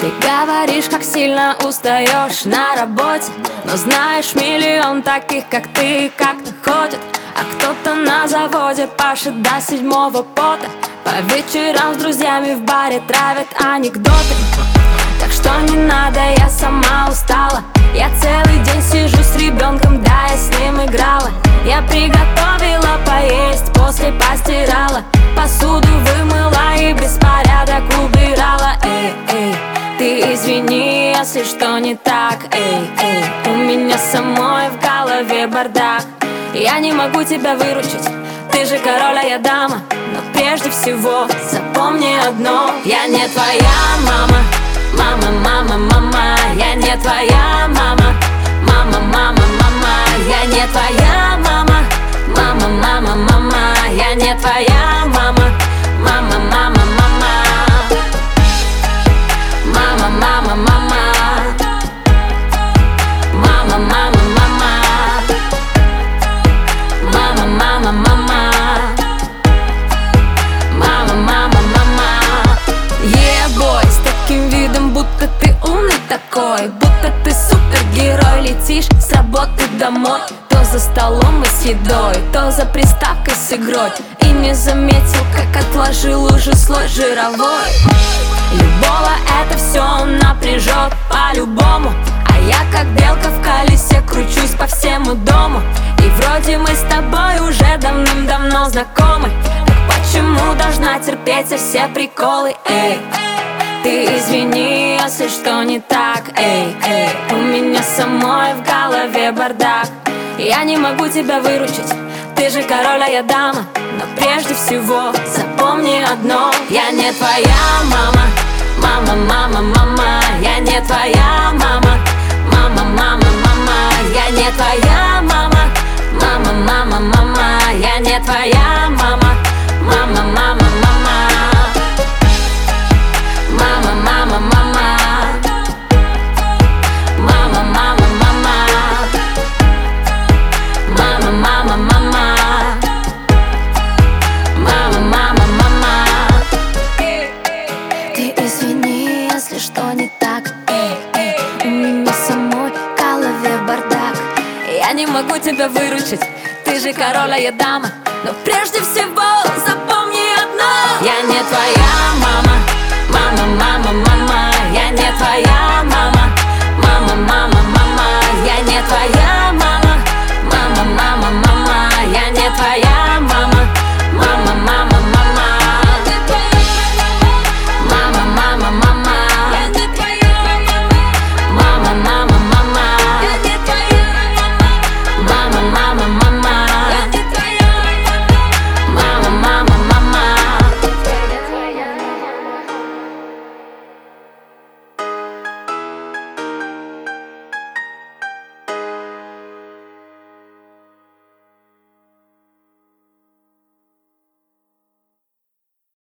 Ты говоришь, как сильно устаешь на работе, но знаешь, миллион таких, как ты, как-то ходят. А кто-то на заводе пашет до 7-го пота, по вечерам с друзьями в баре травят анекдоты. Так что не надо, я сама устала. Я целый день сижу с ребенком, да, я с ним играла. Я приготовила поесть, после постирала, посуду вымыла и беспорядок убирала. Эй, эй, ты извини, если что не так. Эй, эй, у меня самой в голове бардак. Я не могу тебя выручить, ты же король, а я дама. Но прежде всего запомни одно: я не твоя мама. Мама, мама, мама, я не твоя мама. Мама, мама, мама, я не твоя мама. Мама, мама, мама, я не твоя мама. Мама, мама, мама. Мама, мама, мама. Мама, мама, мама. Мама, мама, мама. Мама, мама, мама. Е-бой, с таким видом, будто ты умный такой, будто ты супергерой. Летишь с работы домой, то за столом и с едой, то за приставкой с игрой. И не заметил, как отложил уже слой жировой. Любого это все напряжет по-любому, а я как белка в колесе кручусь по всему дому. И вроде мы с тобой уже давным-давно знакомы, так почему должна терпеть все приколы? Эй, ты извини, если что не так. Эй, эй, у меня самой в голове бардак. Я не могу тебя выручить, ты же король, а я дама. Но прежде всего запомни одно: я не твоя мама. Мама, мама, мама, я не твоя мама. Мама, мама, мама, я не твоя мама. Мама, мама, мама, я не твоя мама. Мама, мама, мама. Мама, мама, мама. Мама, мама, мама. Мама, мама, мама. Мама, мама, мама. Ты извини, если что не так. У меня самой в голове бардак. Я не могу тебя выручить, ты же король, а я дама. Но прежде всего запомни одно: я не твоя мама. Мама, мама, мама.